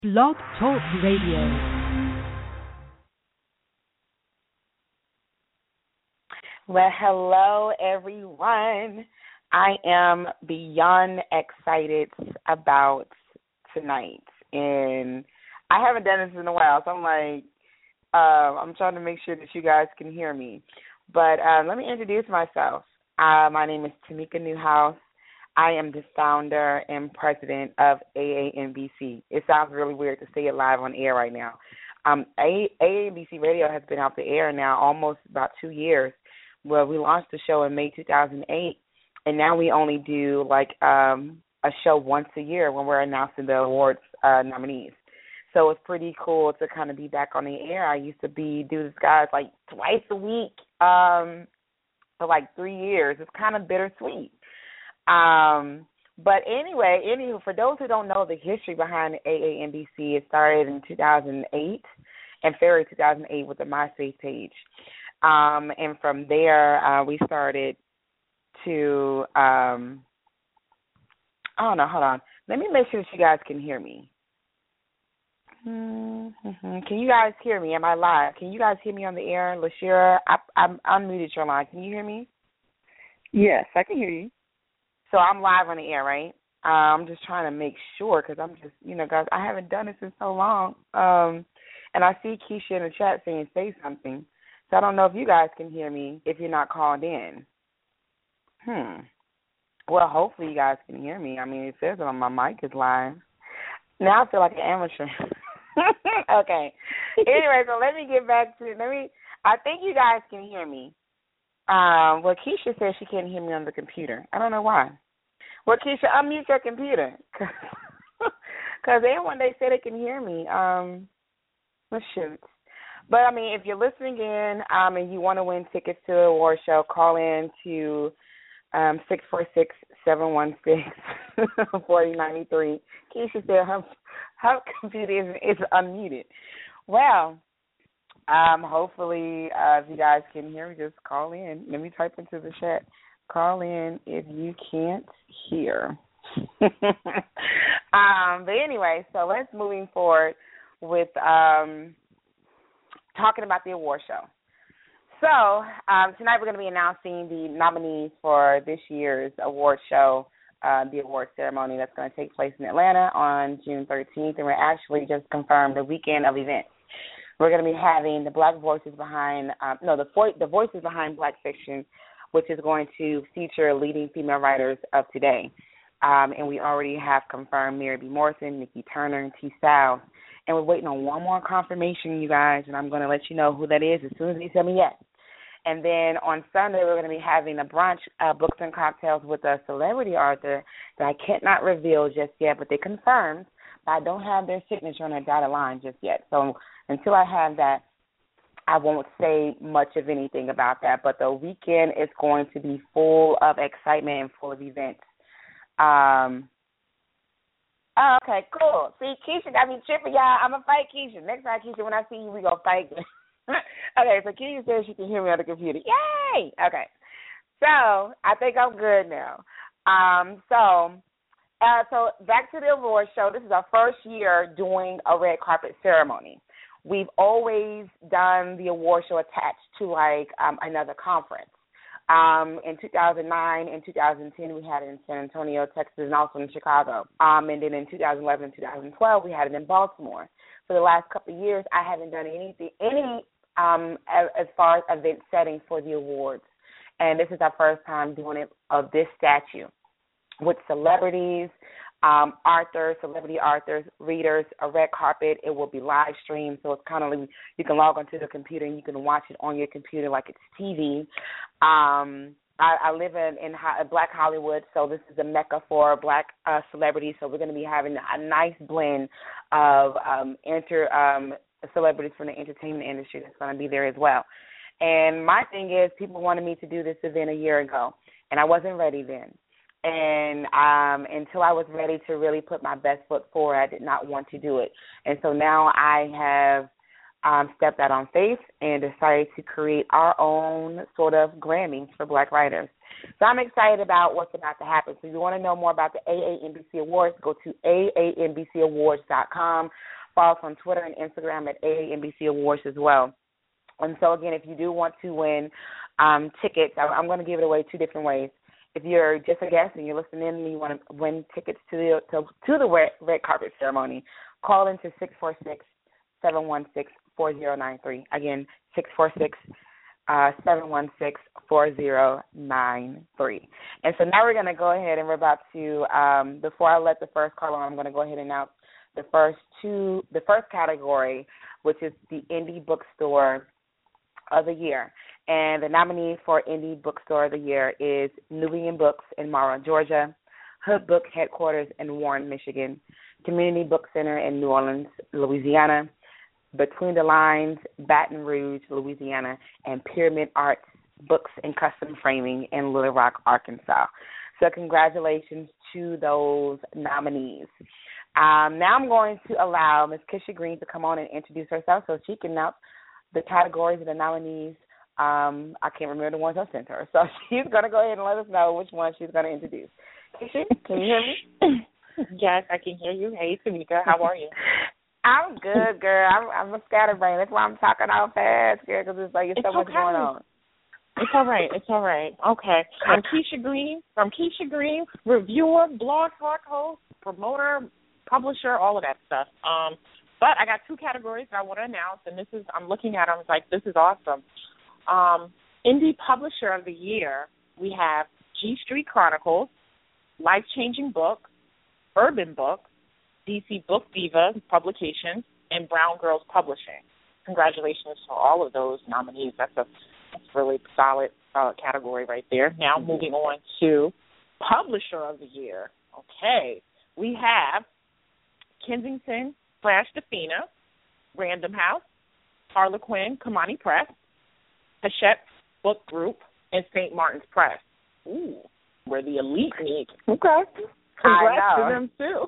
Blog Talk Radio. Well, hello, everyone. I am beyond excited about tonight. And I haven't done this in a while, so I'm like, I'm trying to make sure that you guys can hear me. But let me introduce myself. My name is Tamika Newhouse. I am the founder and president of AANBC. It sounds really weird to say it live on air right now. AANBC Radio has been off the air now almost about 2 years. Well, we launched the show in May 2008, and now we only do like a show once a year when we're announcing the awards nominees. So it's pretty cool to kind of be back on the air. I used to do this, guys, like twice a week for like 3 years. It's kind of bittersweet. But anywho, for those who don't know the history behind AANBC, it started in 2008, in February 2008 with the MySpace page. And from there, we started to, hold on. Let me make sure that you guys can hear me. Can you guys hear me? Am I live? Can you guys hear me on the air? LaShira, I'm unmuted your line. Can you hear me? Yes, I can hear you. So I'm live on the air, right? I'm just trying to make sure because I'm just, guys, I haven't done this in so long. And I see Keisha in the chat saying say something. So I don't know if you guys can hear me if you're not called in. Well, hopefully you guys can hear me. I mean, it says it on my mic is live. Now I feel like an amateur. Okay. Anyway, so let me get back to I think you guys can hear me. Well, Keisha says she can't hear me on the computer. I don't know why. Well, Keisha, unmute your computer. Because everyone, they say they can hear me. Let's shoot. But, I mean, if you're listening in and you want to win tickets to the award show, call in to 646-716-4093. Keisha said her computer is unmuted. Well, hopefully, if you guys can hear me, just call in. Let me type into the chat. Call in if you can't hear. But anyway, so let's moving forward with talking about the award show. So tonight we're going to be announcing the nominees for this year's award show, the award ceremony that's going to take place in Atlanta on June 13th, and we're actually just confirmed the weekend of events. We're going to be having the Black Voices behind, the Voices Behind Black Fiction, which is going to feature leading female writers of today. And we already have confirmed Mary B. Morrison, Nikki Turner, and T. Styles. And we're waiting on one more confirmation, you guys, and I'm going to let you know who that is as soon as they tell me yes. And then on Sunday, we're going to be having a brunch, books and cocktails with a celebrity author that I cannot reveal just yet, but they confirmed. But I don't have their signature on a dotted line just yet. So until I have that, I won't say much of anything about that. But the weekend is going to be full of excitement and full of events. Oh, okay, cool. See, Keisha got me tripping, y'all. I'm going to fight Keisha. Next time, Keisha, when I see you, we going to fight. Okay, so Keisha says she can hear me on the computer. Yay! Okay. So I think I'm good now. So back to the award show. This is our first year doing a red carpet ceremony. We've always done the award show attached to like another conference. In 2009 and 2010, we had it in San Antonio, Texas, and also in Chicago. And then in 2011 and 2012, we had it in Baltimore. For the last couple of years, I haven't done any as far as event setting for the awards. And this is our first time doing it of this statue with celebrities, celebrity authors, readers, a red carpet. It will be live streamed, so it's kind of like you can log onto the computer and you can watch it on your computer like it's TV. I live in Black Hollywood, so this is a mecca for Black celebrities. So we're going to be having a nice blend of celebrities from the entertainment industry that's going to be there as well. And my thing is, people wanted me to do this event a year ago, and I wasn't ready then. And until I was ready to really put my best foot forward, I did not want to do it. And so now I have stepped out on faith and decided to create our own sort of Grammys for Black writers. So I'm excited about what's about to happen. So if you want to know more about the AANBC Awards, go to aanbcawards.com. Follow us on Twitter and Instagram at AANBC Awards as well. And so, again, if you do want to win tickets, I'm going to give it away two different ways. If you're just a guest and you're listening in and you want to win tickets to the red carpet ceremony, call into 646-716-4093. Again, 646-716-4093. And so now we're going to go ahead and we're about to, before I let the first caller on, I'm going to go ahead and announce the first category, which is the Indie Bookstore of the Year. And the nominee for Indie Bookstore of the Year is Nubian Books in Mara, Georgia, Hood Book Headquarters in Warren, Michigan, Community Book Center in New Orleans, Louisiana, Between the Lines, Baton Rouge, Louisiana, and Pyramid Arts Books and Custom Framing in Little Rock, Arkansas. So congratulations to those nominees. Now I'm going to allow Ms. Keisha Green to come on and introduce herself so she can announce the categories of the nominees. I can't remember the ones I sent her. So she's going to go ahead and let us know which one she's going to introduce. Keisha, can you hear me? Yes, I can hear you. Hey, Tamika, how are you? I'm good, girl. I'm a scatterbrain. That's why I'm talking all fast, girl, because it's like it's so much going on. It's all right. It's all right. Okay. I'm Keisha Green. Reviewer, blog talk host, promoter, publisher, all of that stuff. But I got two categories that I want to announce, and I'm looking at them, it's like, this is awesome. Indie Publisher of the Year, we have G Street Chronicles, Life Changing Book, Urban Book, DC Book Diva Publications, and Brown Girls Publishing. Congratulations to all of those nominees. That's really solid category right there. Now moving on to Publisher of the Year. Okay. We have Kensington/Defina, Random House, Harlequin, Kamani Press, Hachette Book Group, and St. Martin's Press. Ooh, where the elite meet. Okay. Congrats to them, too.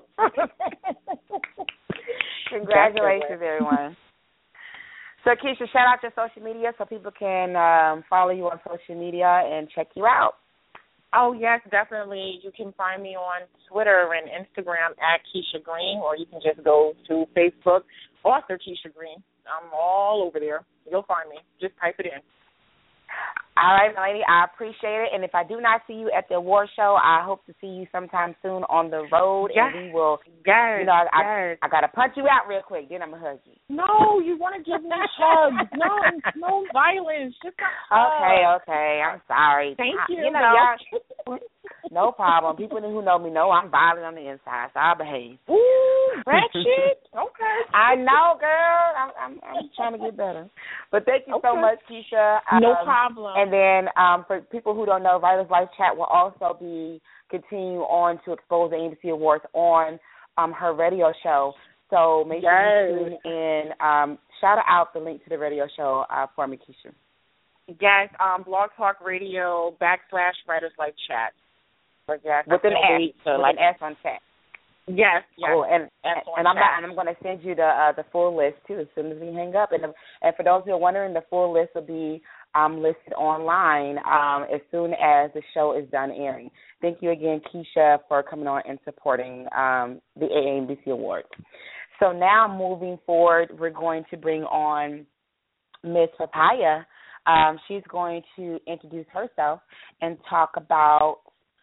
Congratulations, everyone. So, Keisha, shout out your social media so people can follow you on social media and check you out. Oh, yes, definitely. You can find me on Twitter and Instagram at Keisha Green, or you can just go to Facebook, author Keisha Green. I'm all over there. You'll find me. Just type it in. All right, my lady, I appreciate it. And if I do not see you at the award show, I hope to see you sometime soon on the road. Yes. And we will, yes. You know, I got to punch you out real quick, then I'm going to hug you. No, you want to give me hugs. No violence. Just a hug. Okay. I'm sorry. Thank you. You know, y'all, no problem. People who know me know I'm violent on the inside, so I'll behave. Ooh, ratchet. Okay. I know, girl. I'm trying to get better. But thank you so much, Keisha. No problem. And then for people who don't know, Writer's Life Chat will also be continuing on to expose the ABC Awards on her radio show. So make sure you tune in. Shout out the link to the radio show for me, Keisha. Yes, Blog Talk Radio / Writer's Life Chat. With an S. With an S on chat. Yes. Oh, and I'm going to send you the full list too as soon as we hang up. And for those who are wondering, the full list will be listed online as soon as the show is done airing. Thank you again, Keisha, for coming on and supporting the AANBC Awards. So now moving forward, we're going to bring on Miss Papaya. She's going to introduce herself and talk about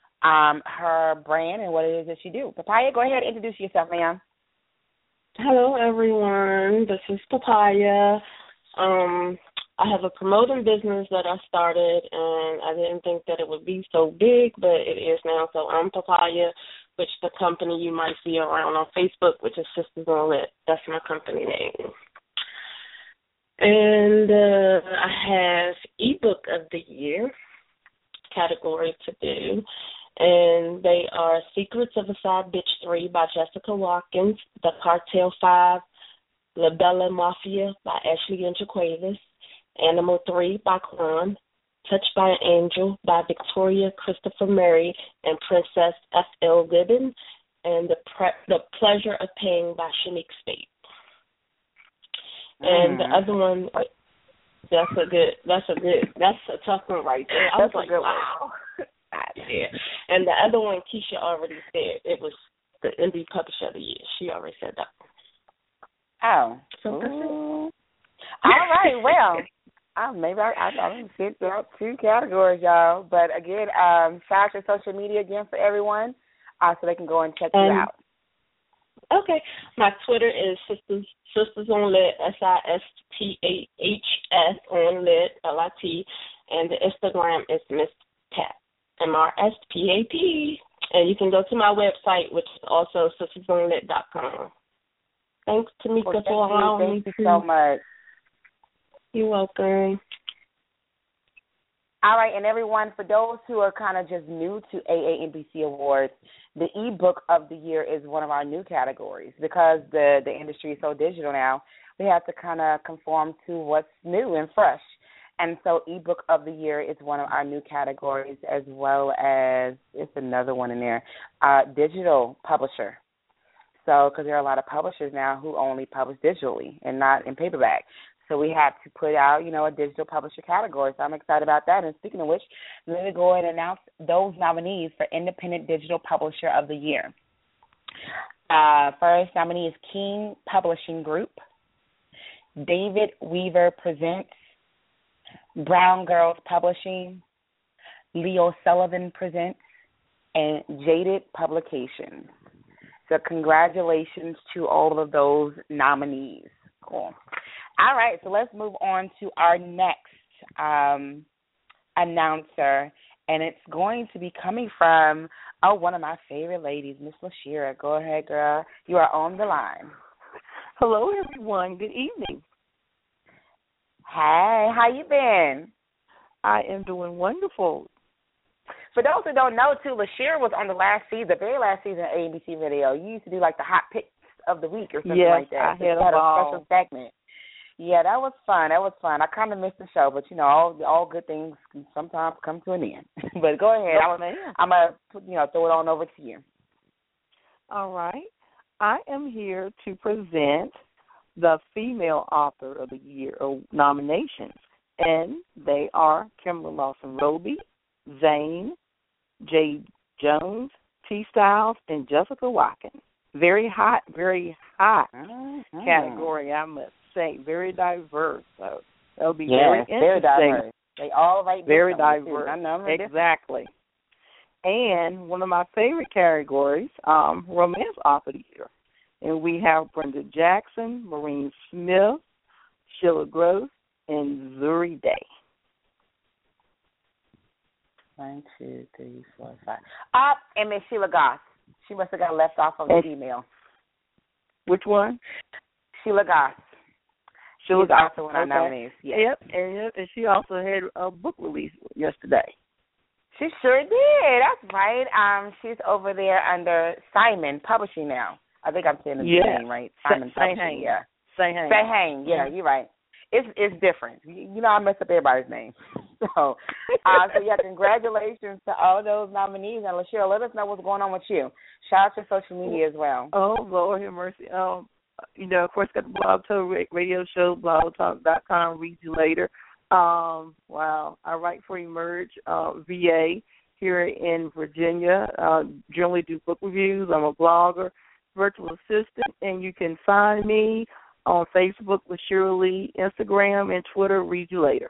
her brand and what it is that she do. Papaya, go ahead and introduce yourself, ma'am. Hello, everyone. This is Papaya. I have a promoting business that I started, and I didn't think that it would be so big, but it is now. So I'm Papaya, which the company you might see around on Facebook, which is Sisters on Lit. That's my company name. And I have ebook of the year category to do. And they are Secrets of a Sad Bitch 3 by Jessica Watkins, The Cartel 5, La Bella Mafia by Ashley and Jaquavis, Animal 3 by Quan, Touched by an Angel by Victoria Christopher Murray and Princess F.L. Gibbon, and The Pleasure of Pain by Shanique Spade. And the other one, that's a tough one right there. I was like, wow. Yeah. And the other one, Keisha already said, it was the Indie Publisher of the Year. She already said that. Oh. So that's it. All right. Well, maybe I didn't fit out 2 categories, y'all. But again, shout out your social media again for everyone, so they can go and check you out. Okay. My Twitter is Sisters on Lit, SISTAHS on Lit, LIT, and the Instagram is Miss Pat, MRSPAP. And you can go to my website, which is also sistersonlit.com. Thanks, Tamika, for allowing me. Thank you so much. You're welcome. All right, and everyone, for those who are kind of just new to AANBC Awards, the ebook of the year is one of our new categories because the industry is so digital now. We have to kind of conform to what's new and fresh. And so ebook of the year is one of our new categories, as well as it's another one in there, digital publisher. So because there are a lot of publishers now who only publish digitally and not in paperback. So we have to put out, a digital publisher category. So I'm excited about that. And speaking of which, let me go ahead and announce those nominees for Independent Digital Publisher of the Year. First nominee is King Publishing Group, David Weaver Presents, Brown Girls Publishing, Leo Sullivan Presents, and Jaded Publications. So congratulations to all of those nominees. Cool. All right, so let's move on to our next announcer, and it's going to be coming from, one of my favorite ladies, Miss LaShira. Go ahead, girl. You are on the line. Hello, everyone. Good evening. Hey, how you been? I am doing wonderful. For those who don't know, too, LaShira was on the very last season of ABC Radio. You used to do, like, the hot picks of the week or something like that. Yes, I had a special segment. Yeah, that was fun. I kind of missed the show, but, all good things can sometimes come to an end. But go ahead. I'm going to, throw it on over to you. All right. I am here to present the Female Author of the Year nominations, and they are Kimberly Lawson Roby, Zane, Jade Jones, T. Styles, and Jessica Watkins. Very hot category, I must say. Very diverse. So it'll be very interesting. Very diverse. They all write very diverse. Too. I know exactly. And one of my favorite categories, Romance Author of the Year. And we have Brenda Jackson, Maureen Smith, Sheila Gross, and Zuri Day. 1, 2, 3, 4, 5. And Miss Sheila Goss. She must have got left off of the email. Which one? Sheila Goss. Sheila Goss. Also one of our nominees. Yes. Yep, and she also had a book release yesterday. She sure did. That's right. She's over there under Simon Publishing now. I think I'm saying the name right. Simon Publishing. Yeah. Say-Hang. Yeah, you're right. It's different. I mess up everybody's name. So congratulations to all those nominees. And LaShira, let us know what's going on with you. Shout out to social media as well. Oh, Lord have mercy. Of course, got the Blog Talk radio show, blogtalk.com, read you later. Wow. I write for Emerge VA here in Virginia. Generally do book reviews. I'm a blogger, virtual assistant, and you can find me on Facebook with Shirley, Instagram, and Twitter, read you later.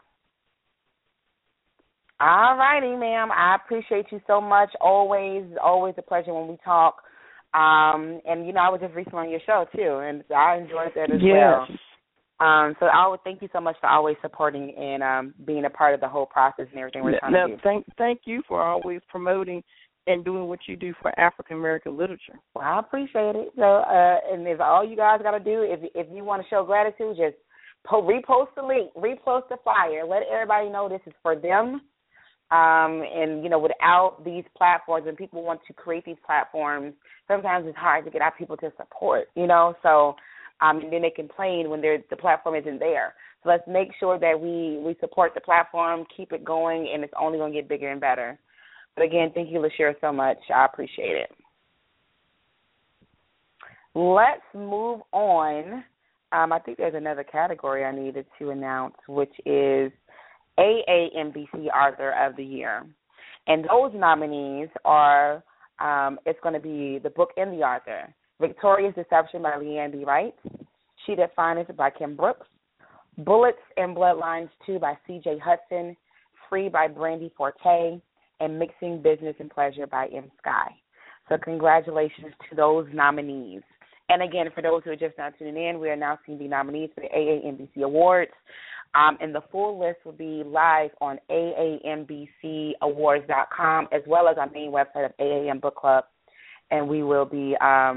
All righty, ma'am. I appreciate you so much. Always a pleasure when we talk. And, I was just recently on your show, too, and I enjoyed that as well. So I would thank you so much for always supporting and being a part of the whole process and everything we're trying to do. Thank you for always promoting and doing what you do for African American literature. Well, I appreciate it. So, and if all you guys got to do, if you want to show gratitude, just repost the link, repost the flyer, let everybody know this is for them. And without these platforms, and people want to create these platforms, sometimes it's hard to get our people to support. So and then they complain when the platform isn't there. So let's make sure that we support the platform, keep it going, and it's only going to get bigger and better. But again, thank you, LaShira, so much. I appreciate it. Let's move on I think there's another category I needed to announce, which is AANBC Author of the Year. And those nominees are, it's going to be the book and the author. Victoria's Deception by Leanne B. Wright. She That Finest by Kim Brooks. Bullets and Bloodlines 2 by C.J. Hudson. Free by Brandy Forte. And Mixing Business and Pleasure by M. Sky. So congratulations to those nominees. And again, for those who are just now tuning in, we are announcing the nominees for the AANBC Awards. And the full list will be live on AANBCAwards.com as well as our main website of AAN Book Club. And we will be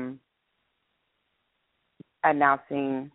announcing,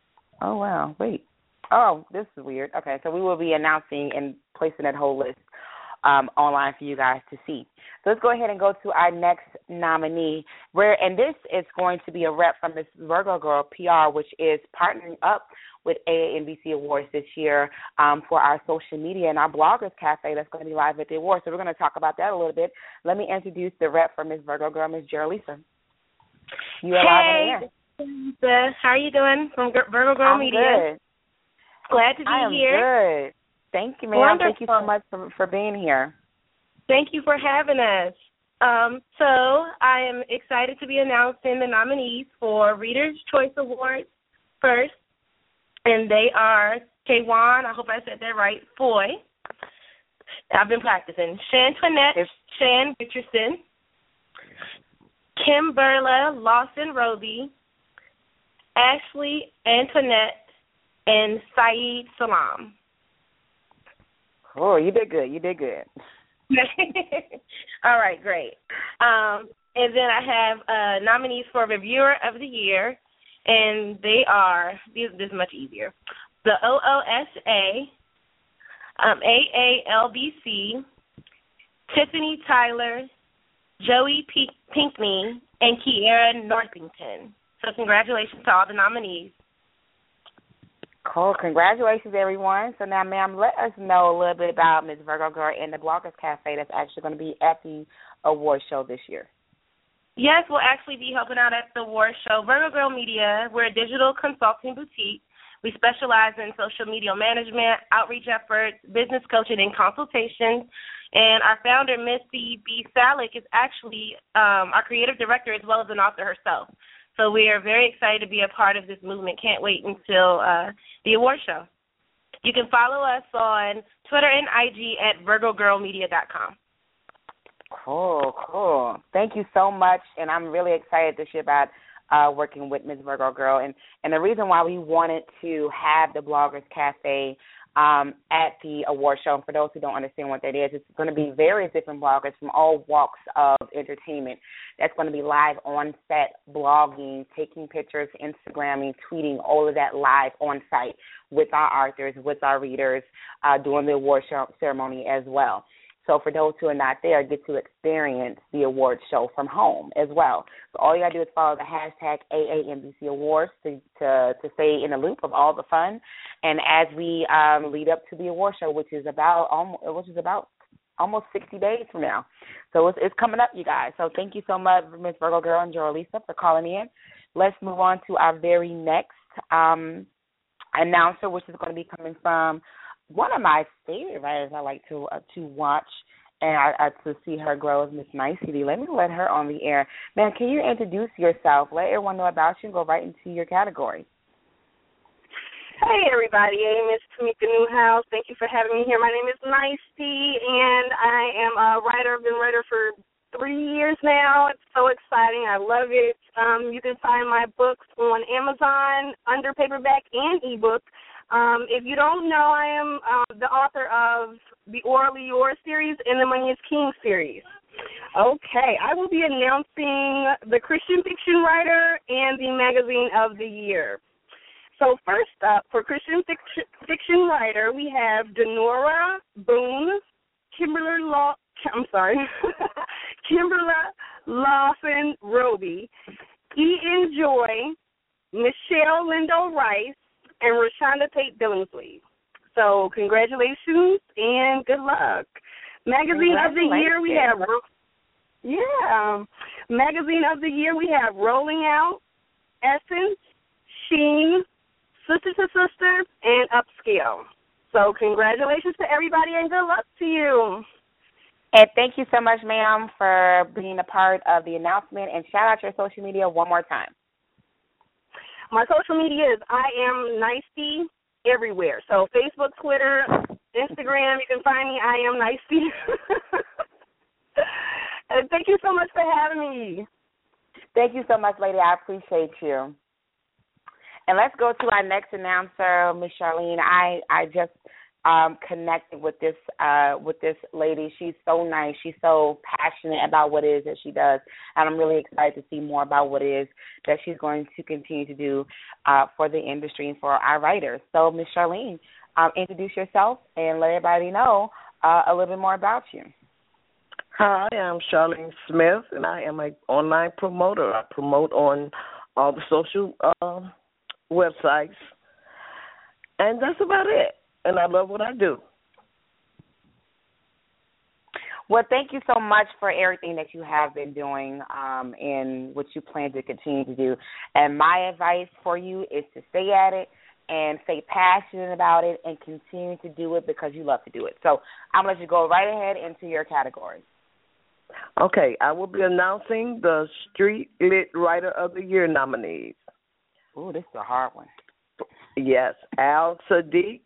this is weird. Okay, so we will be announcing and placing that whole list online for you guys to see. So let's go ahead and go to our next nominee, and this is going to be a rep from Miss Virgo Girl PR, which is partnering up with AANBC Awards this year for our social media and our Bloggers Cafe that's going to be live at the awards. So we're going to talk about that a little bit. Let me introduce the rep from Miss Virgo Girl, Miss Jeralisa. You are live on the air. How are you doing from Virgo Girl Media? Good. Glad to be I am here. Good. Thank you, ma'am. Wonderful. Thank you so much for being here. Thank you for having us. So I am excited to be announcing the nominees for Reader's Choice Awards first, and they are Kwan, I hope I said that right, Foy. I've been practicing. Shantoinette Shan Richardson, Kimberla Lawson Roby, Ashley Antoinette, and Saeed Salam. Oh, you did good. All right, great. And then I have nominees for Reviewer of the Year, and they are, this is much easier, the OOSA, AALBC, Tiffany Tyler, Joey Pinkney, and Kiera Northington. So congratulations to all the nominees. Cool. Congratulations, everyone. So now, ma'am, let us know a little bit about Ms. Virgo Girl and the Bloggers Cafe that's actually going to be at the award show this year. Yes, we'll actually be helping out at the award show. Virgo Girl Media, we're a digital consulting boutique. We specialize in social media management, outreach efforts, business coaching, and consultations. And our founder, Missy B. Salick, is actually our creative director as well as an author herself. So we are very excited to be a part of this movement. Can't wait until the award show. You can follow us on Twitter and IG at VirgoGirlMedia.com. Cool. Thank you so much, and I'm really excited this year about working with Ms. Virgo Girl. And the reason why we wanted to have the Bloggers Cafe at the award show, and for those who don't understand what that is, it's going to be various different bloggers from all walks of entertainment that's going to be live on set, blogging, taking pictures, Instagramming, tweeting, all of that live on site with our authors, with our readers, during the award show ceremony as well. So for those who are not there, get to experience the award show from home as well. So all you got to do is follow the hashtag AANBC Awards to stay in the loop of all the fun. And as we lead up to the award show, which is about almost 60 days from now. So it's coming up, you guys. So thank you so much, Ms. Virgo Girl and Joralisa, for calling in. Let's move on to our very next announcer, which is going to be coming from one of my favorite writers I like to watch and to see her grow is Miss Nicety. Let me let her on the air. Man, can you introduce yourself? Let everyone know about you and go right into your category. Hey, everybody. Hey, Miss Tamika Newhouse. Thank you for having me here. My name is Nicety, and I am a writer. I've been a writer for 3 years now. It's so exciting. I love it. You can find my books on Amazon under paperback and ebook. If you don't know, I am the author of the Orally Yours series and the Money is King series. Okay, I will be announcing the Christian Fiction Writer and the Magazine of the Year. So first up, for Christian Fiction Writer, we have Denora Boone, Kimberla Lawson Roby, E.N. Joy, Michelle Lindo Rice, and Rashonda Tate Billingsley. So congratulations and good luck. Magazine of the Year, we have Magazine of the Year, we have Rolling Out, Essence, Sheen, sister to sister, and upscale. So congratulations to everybody and good luck to you. And thank you so much, ma'am, for being a part of the announcement. And shout out your social media one more time. My social media is I am Nicey everywhere. So Facebook, Twitter, Instagram, you can find me, I am Nicey. And thank you so much for having me. Thank you so much, lady. I appreciate you. And let's go to our next announcer, Miss Charlene. I just connected with this lady. She's so nice. She's so passionate about what it is that she does, and I'm really excited to see more about what it is that she's going to continue to do for the industry and for our writers. So, Miss Charlene, introduce yourself and let everybody know a little bit more about you. Hi, I'm Charlene Smith, and I am an online promoter. I promote on all the social websites, and that's about it. And I love what I do. Well, thank you so much for everything that you have been doing and what you plan to continue to do. And my advice for you is to stay at it and stay passionate about it and continue to do it because you love to do it. So I'm going to let you go right ahead into your categories. Okay, I will be announcing the Street Lit Writer of the Year nominees. Ooh, this is a hard one. Yes, Al Sadiq,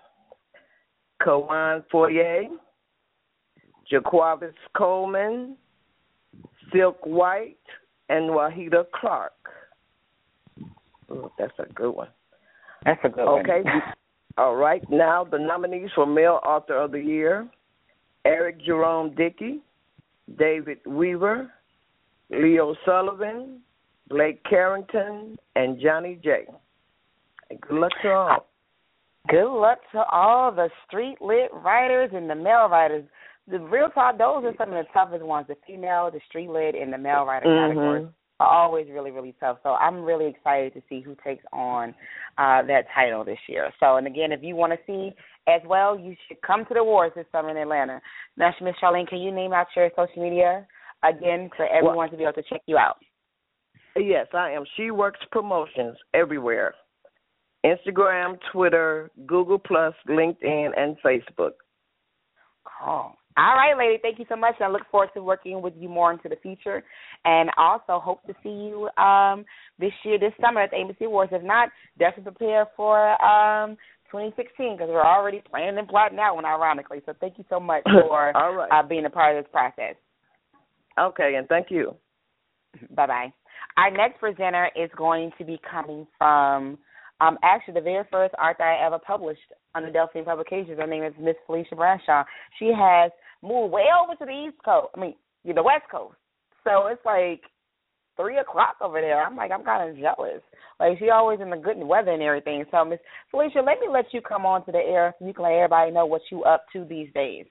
Kawan Foyer, Jaquavis Coleman, Silk White, and Wahida Clark. Ooh, that's a good one. That's a good one. Okay. All right. Now the nominees for Male Author of the Year: Eric Jerome Dickey, David Weaver, Leo Sullivan, Blake Carrington, and Johnny J. And good luck to all. Good luck to all the street lit writers and the male writers. The real talk, those are some of the toughest ones. The female, the street lit, and the male writer categories are always really, really tough. So I'm really excited to see who takes on that title this year. So, and again, if you want to see as well, you should come to the awards this summer in Atlanta. Now, Miss Charlene, can you name out your social media again for everyone to be able to check you out? Yes, I am. She Works Promotions everywhere. Instagram, Twitter, Google+, LinkedIn, and Facebook. Cool. All right, lady. Thank you so much. I look forward to working with you more into the future, and also hope to see you this summer at the ABC Awards. If not, definitely prepare for 2016 because we're already planning and plotting that one, ironically. So thank you so much for being a part of this process. Okay, and thank you. Bye-bye. Our next presenter is going to be coming from actually the very first author I ever published under Delphine Publications. Her name is Miss Felicia Bradshaw. She has moved way over to the the West Coast. So it's like 3 o'clock over there. I'm kind of jealous. Like, she always in the good weather and everything. So, Miss Felicia, let me let you come on to the air so you can let everybody know what you up to these days.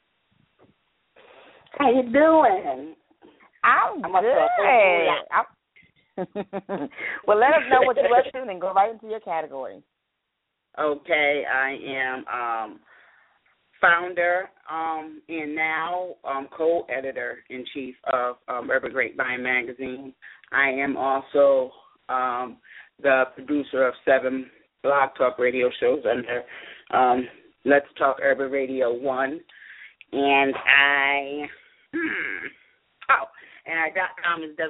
How you doing? I'm good. Well, let us know what you're up to and go right into your category. Okay, I am founder and now co-editor-in-chief of Urban Grapevine magazine. I am also the producer of 7 blog talk radio shows under Let's Talk Urban Radio 1. And our .com is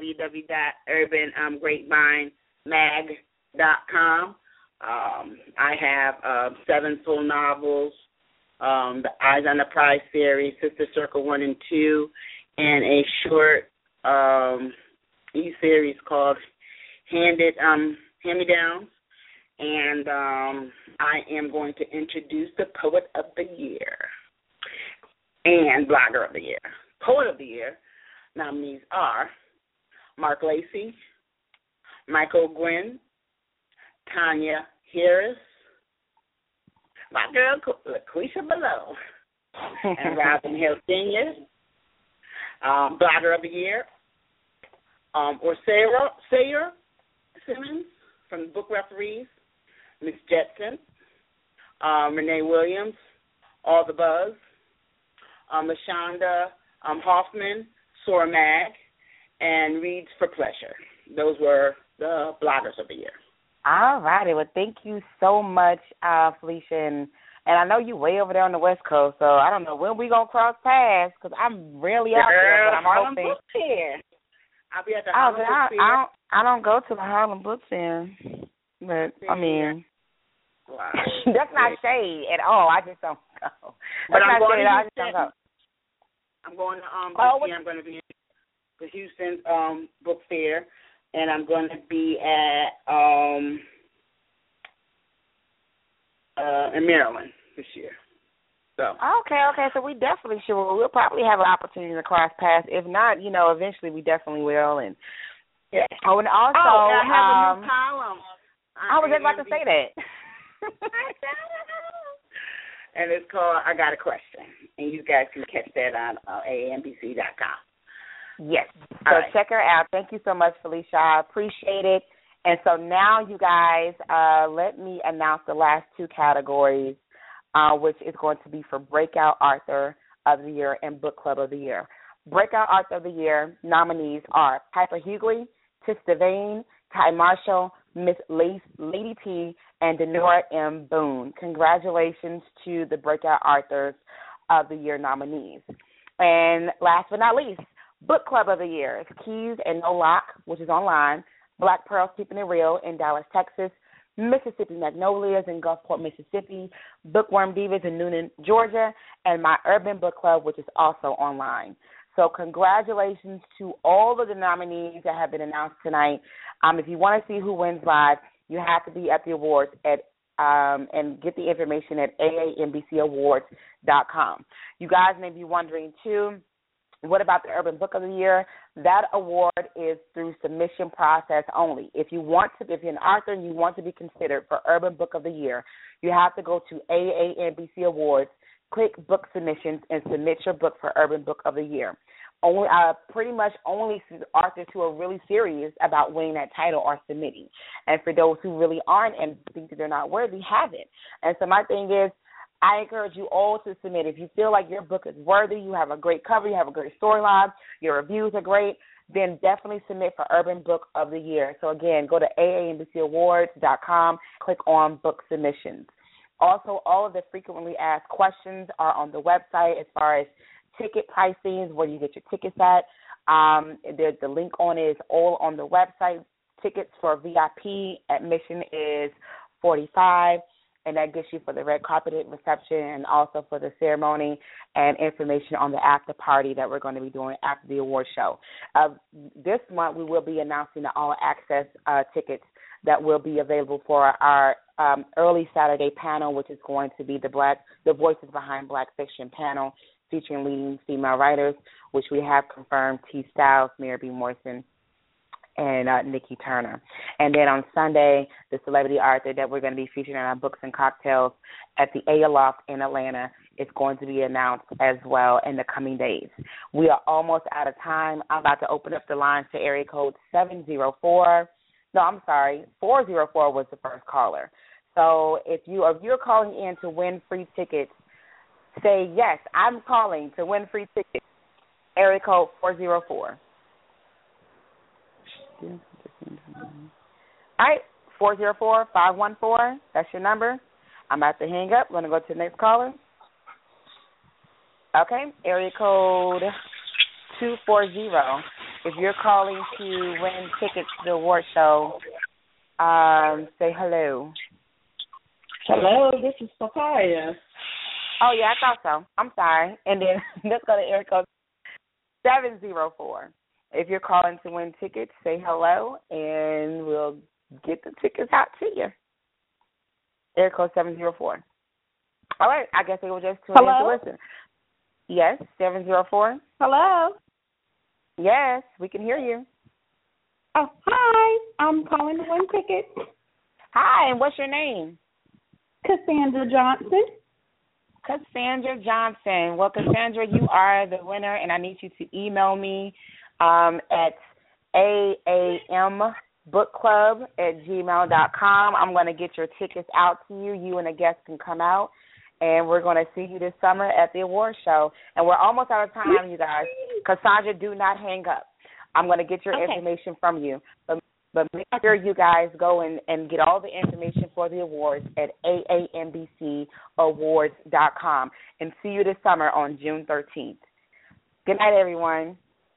www.urbangrapevinemag.com. I have 7 full novels, the Eyes on the Prize series, Sister Circle 1 and 2, and a short e-series called Hand-Me-Downs. And I am going to introduce the Poet of the Year and Blogger of the Year. Poet of the Year nominees are Mark Lacey, Michael Gwynn, Tanya Harris, my girl LaQuisha Below, and Robin Hill Sr. Blogger of the Year, or Sayer Simmons from the Book Referees, Miss Jetson, Renee Williams, All the Buzz, LaShonda Hoffman, Sora Mag, and Reads for Pleasure. Those were the Bloggers of the Year. All righty. Well, thank you so much, Felicia. And I know you way over there on the West Coast, so I don't know when we going to cross paths because I'm rarely out there, but I'm Harlem hoping. Book Fair. I'll be at the Harlem Book Fair. I don't go to the Harlem Book Fair, but, I mean, wow. that's not shade at all. I just don't go. But That's I'm not going shade. to I just don't go. I'm going to I'm going to be at the Houston Book Fair, and I'm going to be at in Maryland this year. So okay. So we definitely should. We'll probably have an opportunity to cross paths. If not, eventually we definitely will. And yeah. Oh, and also I have a new column. I was just about to say that. And it's called I Got a Question, and you guys can catch that on AANBC.com. Yes. So check her out. Thank you so much, Felicia. I appreciate it. And so now, you guys, let me announce the last two categories, which is going to be for Breakout Author of the Year and Book Club of the Year. Breakout Author of the Year nominees are Piper Hughley, Tista Vane, Ty Marshall, Miss Lady T, and Denora M. Boone. Congratulations to the Breakout Authors of the Year nominees. And last but not least, Book Club of the Year is Keys and No Lock, which is online, Black Pearls Keeping It Real in Dallas, Texas, Mississippi Magnolias in Gulfport, Mississippi, Bookworm Divas in Noonan, Georgia, and My Urban Book Club, which is also online. So congratulations to all of the nominees that have been announced tonight. If you want to see who wins live, you have to be at the awards and get the information at aambcawards.com. You guys may be wondering, too, what about the Urban Book of the Year? That award is through submission process only. If you're an author and you want to be considered for Urban Book of the Year, you have to go to AANBC Awards, click Book Submissions, and submit your book for Urban Book of the Year. Pretty much only authors who are really serious about winning that title are submitting. And for those who really aren't and think that they're not worthy, haven't. And so my thing is, I encourage you all to submit. If you feel like your book is worthy, you have a great cover, you have a great storyline, your reviews are great, then definitely submit for Urban Book of the Year. So, again, go to aambcawards.com, click on Book Submissions. Also, all of the frequently asked questions are on the website as far as ticket pricings, where you get your tickets at. The link on it is all on the website. Tickets for VIP admission is $45. And that gets you for the red carpeted reception and also for the ceremony and information on the after party that we're going to be doing after the award show. This month we will be announcing the all-access tickets that will be available for our early Saturday panel, which is going to be the Voices Behind Black Fiction panel featuring leading female writers, which we have confirmed T. Styles, Mary B. Morrison, and Nikki Turner. And then on Sunday, the celebrity author that we're going to be featuring in our Books and Cocktails at the A Loft in Atlanta is going to be announced as well in the coming days. We are almost out of time. I'm about to open up the lines to area code 404 was the first caller. So if you're calling in to win free tickets, say, yes, I'm calling to win free tickets, area code 404. All right, 404-514, that's your number. I'm about to hang up. I'm going to go to the next caller. Okay, area code 240. If you're calling to win tickets to the award show, say hello. Hello, this is Papaya. Oh, yeah, I thought so. I'm sorry. And then let's go to area code 704. If you're calling to win tickets, say hello, and we'll get the tickets out to you. Area code 704. All right, I guess they will just tune in to listen. Yes, 704. Hello. Yes, we can hear you. Oh, hi. I'm calling to win tickets. Hi, and what's your name? Cassandra Johnson. Cassandra Johnson. Well, Cassandra, you are the winner, and I need you to email me at aambookclub@gmail.com. I'm going to get your tickets out to you. You and a guest can come out, and we're going to see you this summer at the award show. And we're almost out of time, you guys. Cassandra, do not hang up. I'm going to get your information from you. But But make sure you guys go and get all the information for the awards at aambcawards.com. And see you this summer on June 13th. Good night, everyone.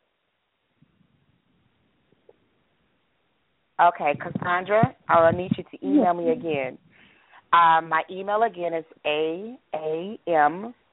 Okay, Cassandra, I'll need you to email me again. My email again is